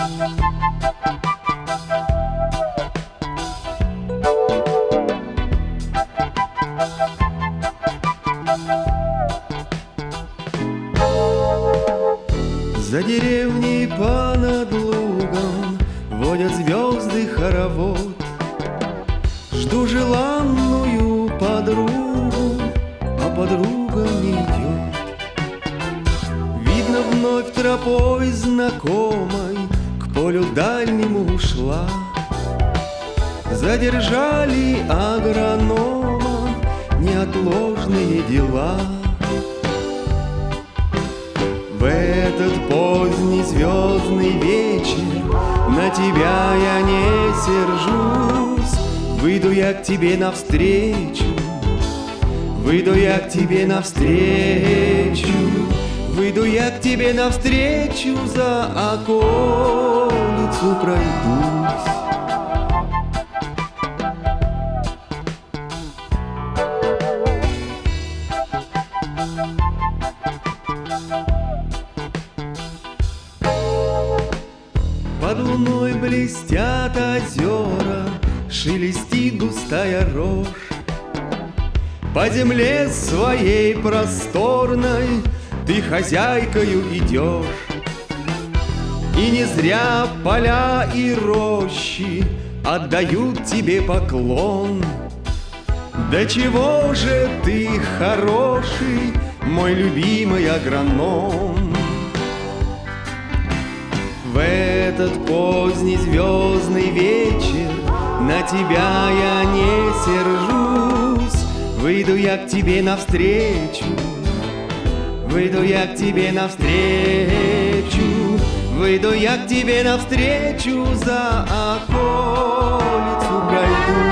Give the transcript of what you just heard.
За деревней понад лугом водят звезды хоровод. Жду желанную подругу, а подруга не идет. Видно, вновь тропой знакомой к полю дальнему ушла. Задержали агронома неотложные дела. В этот поздний звездный вечер на тебя я не сержусь. Выйду я к тебе навстречу, выйду я к тебе навстречу, выйду я к тебе навстречу, за околицу пройдусь. Под луной блестят озера, шелестит густая рожь. По земле своей просторной ты хозяйкою идешь. И не зря поля и рощи отдают тебе поклон. Да чего же ты хороший, мой любимый агроном. В этот поздний звездный вечер на тебя я не сержусь. Выйду я к тебе навстречу, выйду я к тебе навстречу, выйду я к тебе навстречу, за околицу пройду.